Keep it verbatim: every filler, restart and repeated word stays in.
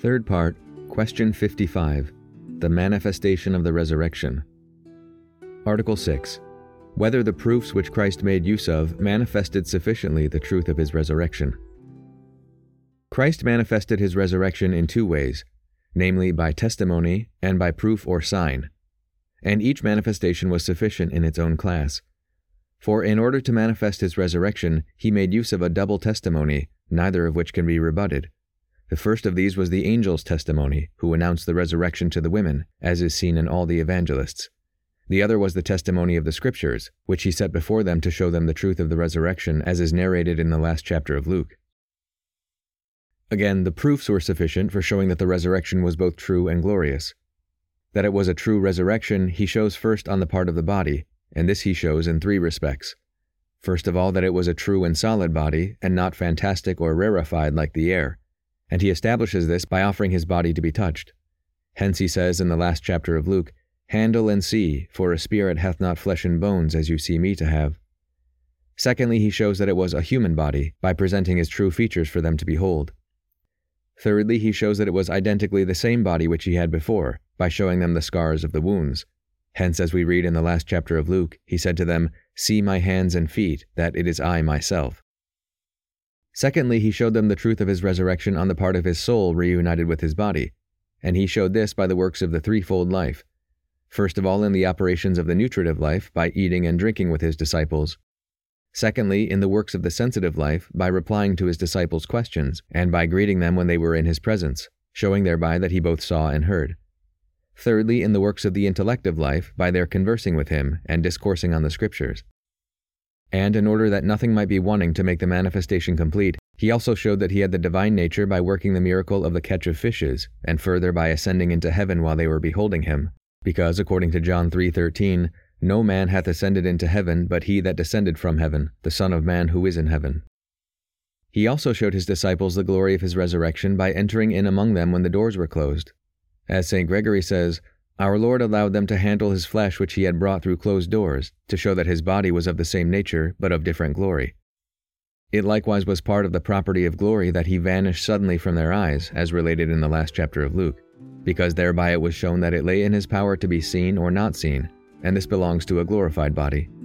Third part, Question fifty-five, The Manifestation of the Resurrection. Article six. Whether the proofs which Christ made use of manifested sufficiently the truth of his resurrection. Christ manifested his resurrection in two ways, namely by testimony and by proof or sign, and each manifestation was sufficient in its own class. For in order to manifest his resurrection, he made use of a double testimony, neither of which can be rebutted. The first of these was the angel's testimony, who announced the resurrection to the women, as is seen in all the evangelists. The other was the testimony of the Scriptures, which he set before them to show them the truth of the resurrection, as is narrated in the last chapter of Luke. Again, the proofs were sufficient for showing that the resurrection was both true and glorious. That it was a true resurrection he shows first on the part of the body, and this he shows in three respects. First of all, that it was a true and solid body, and not fantastic or rarefied like the air, and he establishes this by offering his body to be touched. Hence he says in the last chapter of Luke, "Handle and see, for a spirit hath not flesh and bones as you see me to have." Secondly, he shows that it was a human body, by presenting his true features for them to behold. Thirdly, he shows that it was identically the same body which he had before, by showing them the scars of the wounds. Hence, as we read in the last chapter of Luke, he said to them, "See my hands and feet, that it is I myself." Secondly, he showed them the truth of his resurrection on the part of his soul reunited with his body, and he showed this by the works of the threefold life. First of all, in the operations of the nutritive life, by eating and drinking with his disciples. Secondly, in the works of the sensitive life, by replying to his disciples' questions, and by greeting them when they were in his presence, showing thereby that he both saw and heard. Thirdly, in the works of the intellective life, by their conversing with him, and discoursing on the Scriptures. And in order that nothing might be wanting to make the manifestation complete, he also showed that he had the divine nature by working the miracle of the catch of fishes, and further by ascending into heaven while they were beholding him, because, according to John three thirteen, no man hath ascended into heaven but he that descended from heaven, the Son of Man who is in heaven. He also showed his disciples the glory of his resurrection by entering in among them when the doors were closed. As Saint Gregory says, "Our Lord allowed them to handle his flesh which he had brought through closed doors, to show that his body was of the same nature, but of different glory. It likewise was part of the property of glory that he vanished suddenly from their eyes, as related in the last chapter of Luke, because thereby it was shown that it lay in his power to be seen or not seen, and this belongs to a glorified body."